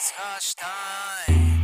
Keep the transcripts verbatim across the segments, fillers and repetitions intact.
It's hush time.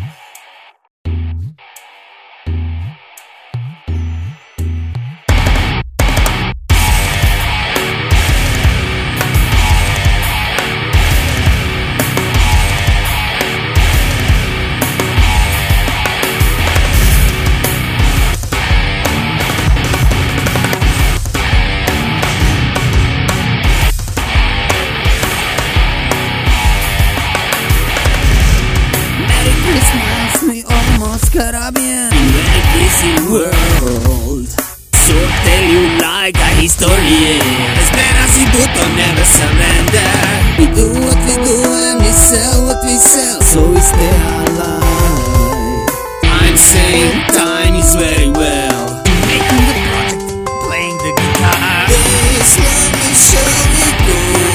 Мы almost Caribbean In a busy world, so tell you like a historian. Esperanza but never surrender. We do what we do and we sell what we sell, so we stay alive. I'm saying time is very well. Making the project, playing the guitar. This love is shall we go.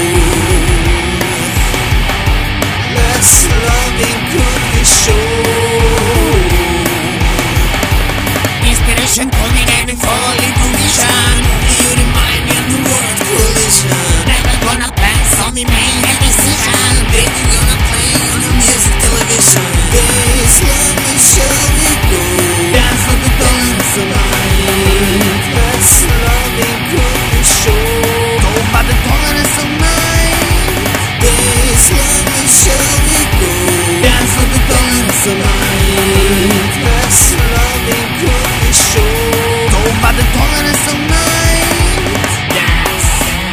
Let's love it could be show. Inspiration coming and falling condition. You remind me of the world collision. Never gonna pass on me, make a decision. Then you gonna play on the music television. This love is shall we go. Dance for the dollars of night. Let's love it could be show. Go by the dollars of night. This love is shall we go. Dance for the dollars of night. Let's love it could be show. Go by the dollars of night. Dance.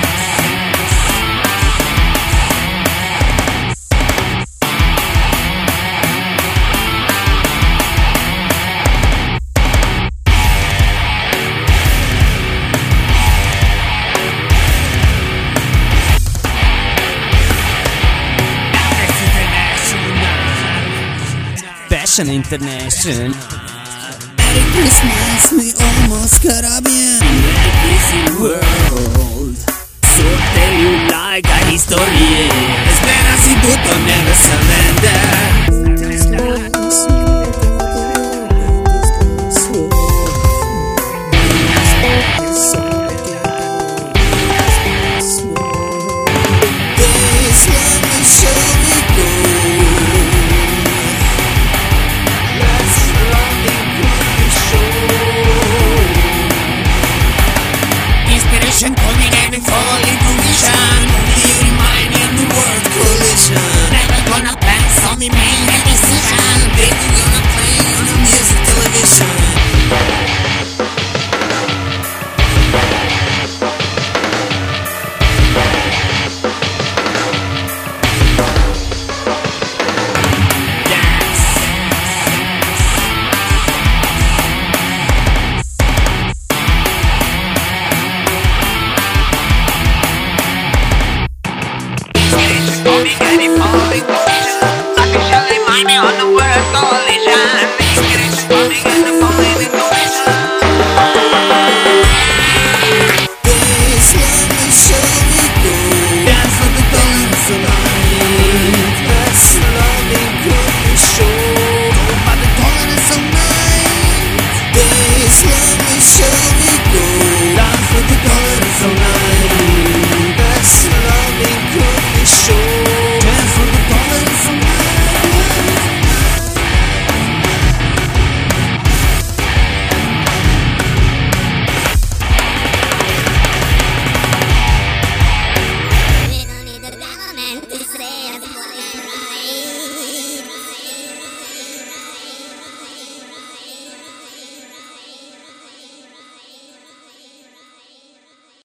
Fashion International. Merry Christmas, we almost Caribbean. In a busy world, so tell you like a historian. Esperanza but never